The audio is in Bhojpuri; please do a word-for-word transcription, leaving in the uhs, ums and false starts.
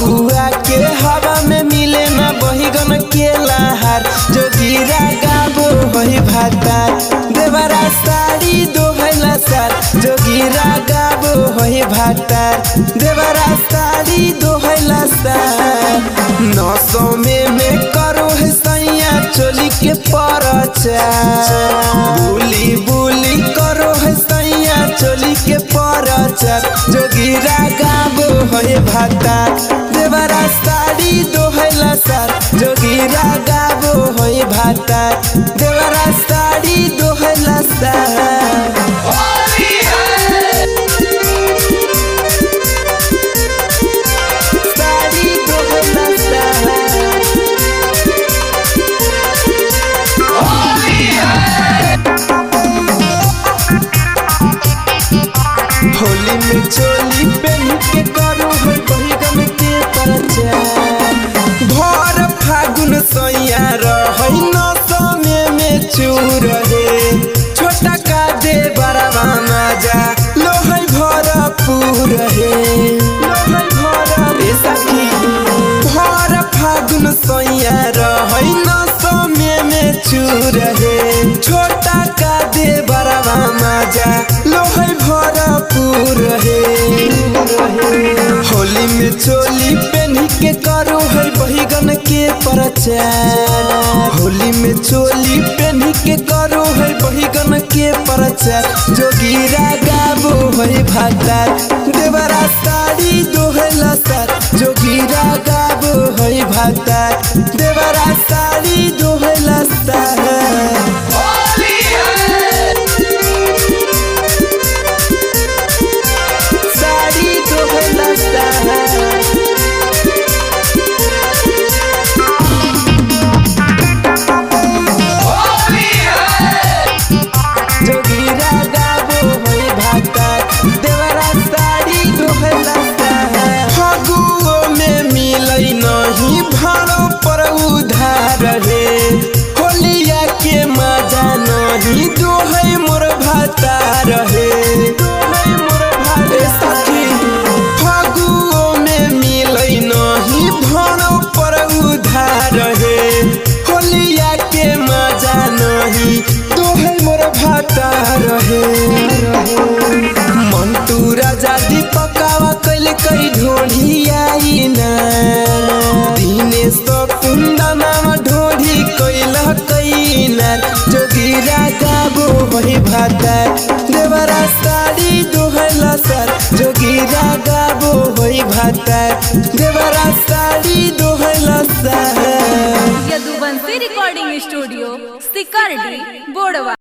फगुआ के हवा में मिले ना बहिगन के लहार जोगिरा गाबो होई भातार देवरा साड़ी दोहला सार जोगिरा गाबो होई भातार देवरा साड़ी दोहला सार नौसौ में में करो है सैया चोली के परचार बुली बुली करो है सैया चोली के परचार जोगिरा गाबो होई भातार देवरा साड़ी दोहला सार जोगिरा गाबो होई भातार देवरा साड़ी दोहला सार होली में चोली पहन के करो है बहिगन के परचार भर फागुन सैया रहै नौसौ में में चूर रे छोटा का दे बड़वा मजा लोहै भरपूर हे लोहै भर रे सखी भर फागुन सैया रहै नौसौ में में चूर रे छोटा का दे बड़वा मजा लोहै भरपूर हे होली में चोली पहन के करो है बहिगन के परचार होली में चोली पहन के करो है बहिगन के परचार जोगिरा गाबो है भातार देवरा साड़ी दोहला सार जोगिरा गाबो है भातार देवरा साड़ी दोहला सार नहीं भाड़ो पर उधार रे होलिया के मजा नहीं दोहै मोर भातार हे दोहै मोर भातार सखी फगुओ में मिलै नहीं भाड़ो पर उधार हे होलिया के मजा नहीं दोहै मोर भातार हे मंटू राजा दीपकावा कैल कई ढोढ़ियाई ना ढोढ़ी कैला कैनार जोगिरा गाबो होई भातार देवरा साड़ी दोहला सार जोगिरा गाबो होई भातार देवरा साड़ी दोहला सार यदुवंशी रिकॉर्डिंग स्टूडियो सिकरडी बोड़वा।